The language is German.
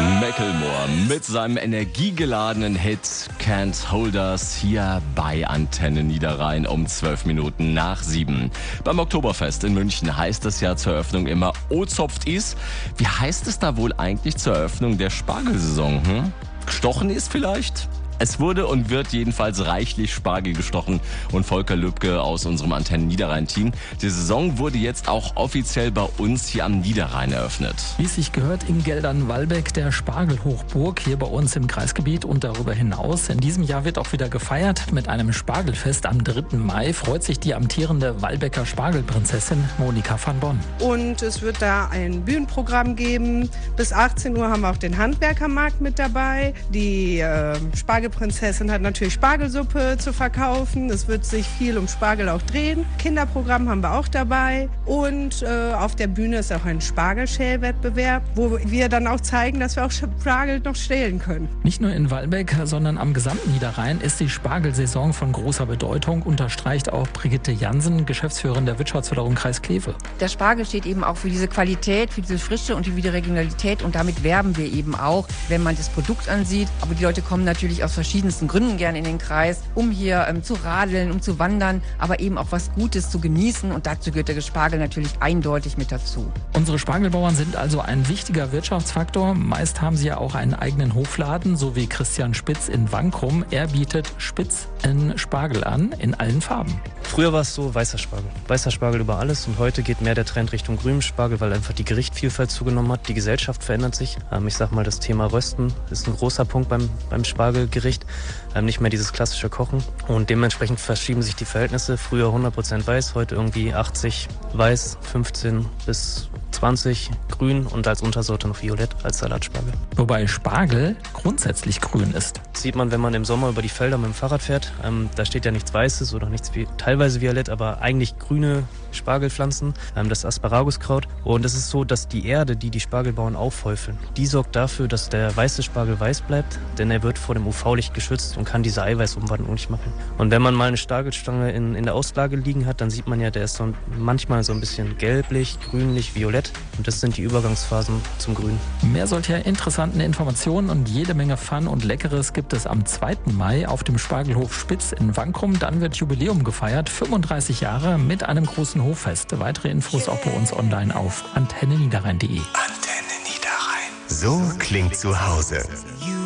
Macklemore mit seinem energiegeladenen Hit Can't Hold Us hier bei Antenne Niederrhein um 12 Minuten nach 7. Beim Oktoberfest in München heißt es ja zur Eröffnung immer O-Zopft is. Wie heißt es da wohl eigentlich zur Eröffnung der Spargelsaison? Gestochen ist vielleicht? Es wurde und wird jedenfalls reichlich Spargel gestochen und Volker Lübke aus unserem Antenne Niederrhein-Team. Die Saison wurde jetzt auch offiziell bei uns hier am Niederrhein eröffnet. Wie es sich gehört, in Geldern-Walbeck, der Spargelhochburg hier bei uns im Kreisgebiet und darüber hinaus. In diesem Jahr wird auch wieder gefeiert mit einem Spargelfest am 3. Mai. Freut sich die amtierende Walbecker Spargelprinzessin Monika van Bonn. Und es wird da ein Bühnenprogramm geben. Bis 18 Uhr haben wir auch den Handwerkermarkt mit dabei. Die Spargelprinzessin hat natürlich Spargelsuppe zu verkaufen. Es wird sich viel um Spargel auch drehen. Kinderprogramm haben wir auch dabei. Und auf der Bühne ist auch ein Spargelschälwettbewerb, wo wir dann auch zeigen, dass wir auch Spargel noch schälen können. Nicht nur in Walbeck, sondern am gesamten Niederrhein ist die Spargelsaison von großer Bedeutung, unterstreicht auch Brigitte Jansen, Geschäftsführerin der Wirtschaftsförderung Kreis Kleve. Der Spargel steht eben auch für diese Qualität, für diese Frische und für die Regionalität. Und damit werben wir eben auch, wenn man das Produkt ansieht. Aber die Leute kommen natürlich aus verschiedensten Gründen gerne in den Kreis, um hier zu radeln, um zu wandern, aber eben auch was Gutes zu genießen. Und dazu gehört der Spargel natürlich eindeutig mit dazu. Unsere Spargelbauern sind also ein wichtiger Wirtschaftsfaktor. Meist haben sie ja auch einen eigenen Hofladen, so wie Christian Spitz in Wankrum. Er bietet Spitz in Spargel an, in allen Farben. Früher war es so weißer Spargel. Weißer Spargel über alles und heute geht mehr der Trend Richtung grünem Spargel, weil einfach die Gerichtvielfalt zugenommen hat. Die Gesellschaft verändert sich. Ich sag mal, das Thema Rösten ist ein großer Punkt beim Spargelgericht. Nicht mehr dieses klassische Kochen. Und dementsprechend verschieben sich die Verhältnisse. Früher 100% weiß, heute irgendwie 80 weiß, 15 bis 20 grün und als Untersorte noch violett als Salatspargel. Wobei Spargel grundsätzlich grün ist. Das sieht man, wenn man im Sommer über die Felder mit dem Fahrrad fährt. Da steht ja nichts Weißes oder nichts teilweise violett, aber eigentlich grüne Spargelpflanzen, das Asparaguskraut. Und es ist so, dass die Erde, die Spargelbauern aufhäufeln, die sorgt dafür, dass der weiße Spargel weiß bleibt, denn er wird vor dem UV-Licht geschützt und kann diese Eiweißumwandlung nicht machen. Und wenn man mal eine Spargelstange in der Auslage liegen hat, dann sieht man ja, der ist manchmal so ein bisschen gelblich, grünlich, violett. Und das sind die Übergangsphasen zum Grün. Mehr solcher interessanten Informationen und jede Menge Fun und Leckeres gibt es am 2. Mai auf dem Spargelhof Spitz in Wankrum. Dann wird Jubiläum gefeiert, 35 Jahre mit einem großen Hoffest. Weitere Infos auch bei uns online auf antenneniederrhein.de. Antenne Niederrhein. So klingt zu Hause.